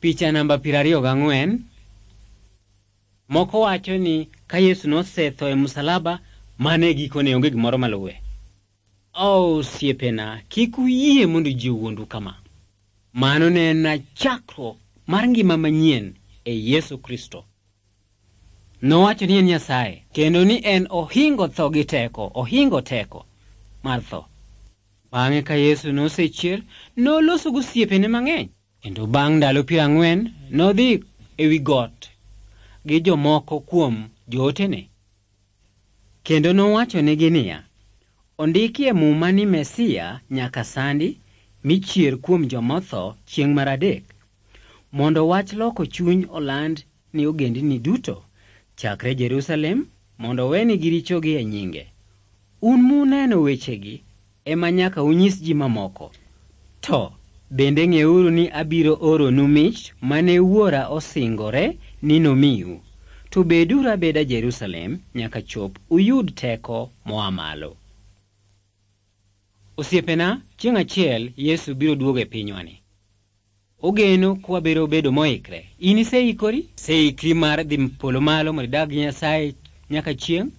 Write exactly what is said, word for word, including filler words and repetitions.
Picha namba pirario gang'wen. Moko wacho ni ka Yesu nosetho e musalaba, mane gikone onge gimoro maluwe. Oh, siepena, kik uyie mondo ji owuondu kama. Mano ne en chakruok mar ngima manyien e Yesu Kristo. Nowacho ni en Nyasaye, kendo ni en ohingo tho gi teko, ohingo teko mar tho. Bang'e ka Yesu nosechier, noloso gosiepene mang'eny. Kendo bang' ndalo piero ang'wen, nodhi e wi got gi jomoko kuom jootene. Kendo nowacho nigi niya, ondiki e muma ni Mesia nyaka sandi michier kuom jomotho chieng' mar adek, mondo wach loko chuny oland ni ogendini duto, chakre Jerusalem, mondo wenigi richogi e nyinge. Un muneno wechegi ema nyaka unyis ji mamoko. To bende ng'euru ni abiro oronu mich mane Wuora osingore ni nomiu. To beduru abeda Jerusalem nyaka chop uyud teko moa malo. Osiepena, chieng' achiel Yesu biro duogo e pinywani. Ogeno kwa biro bedo moikre. In iseikori? Seikri mar dhi polo malo mondo idag gi Nyasaye nyaka chieng'?